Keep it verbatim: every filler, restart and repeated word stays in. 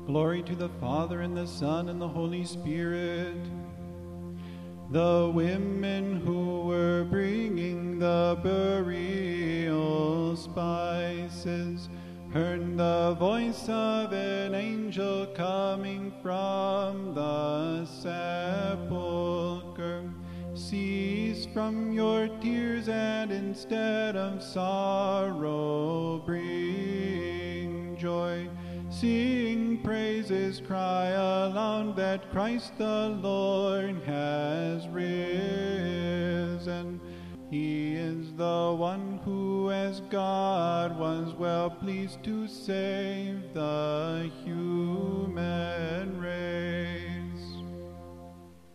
Glory to the Father, and the Son, and the Holy Spirit. The women who were bringing the burial spices heard the voice of an angel coming from the sepulchre. Cease from your tears, and instead of sorrow bring joy. Sing praises, cry aloud that Christ the Lord has risen. He is the one who as God was well pleased to save the human